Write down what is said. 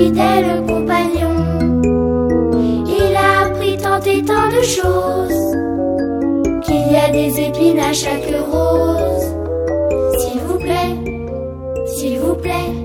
fidèle compagnon. Il a appris tant et tant de choses, qu'il y a des épines à chaque rose. S'il vous plaît,